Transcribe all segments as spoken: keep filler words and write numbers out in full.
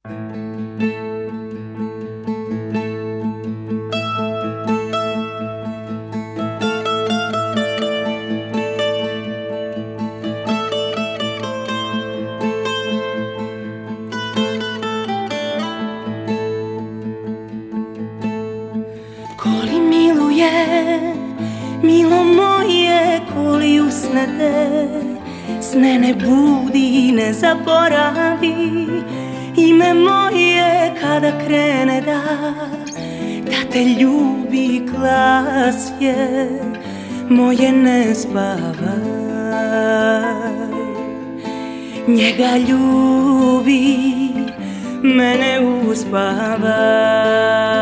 Koli miluje, milo moje, koli usnete, sne ne budi, ne zaboravi ime moje kada krene da, da te ljubi glas je, moje ne spavaj. Njega ljubi, mene uspavaj.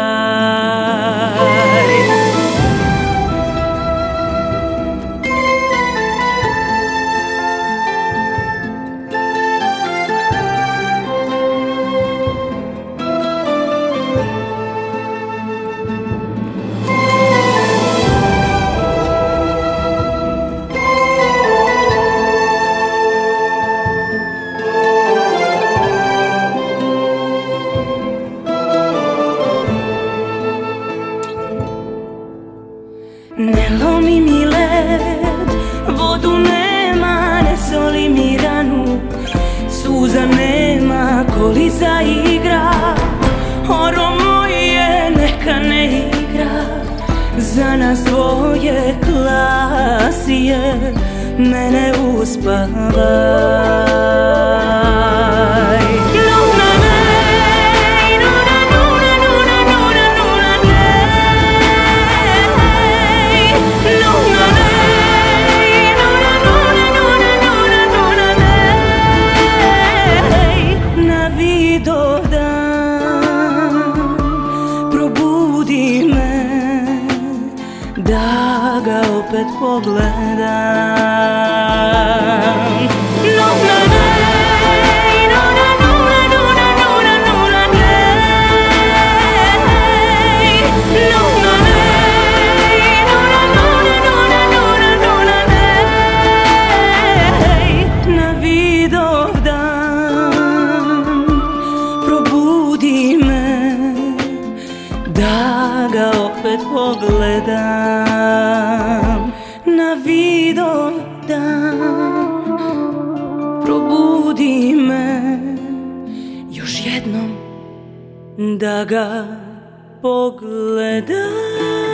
Ne lomi mi led, vodu nema, ne soli mi ranu, suza nema, koli zaigra, oro moje neka ne igra, za nas dvoje klasije, mene uspavaj. Da ga opet pogledam. No, no, no, no, no, no, no, no, no, no, no, na Vidovdan probudi me, da ga opet pogledam. Na Vidovdan probudi me još jednom, da ga pogledam.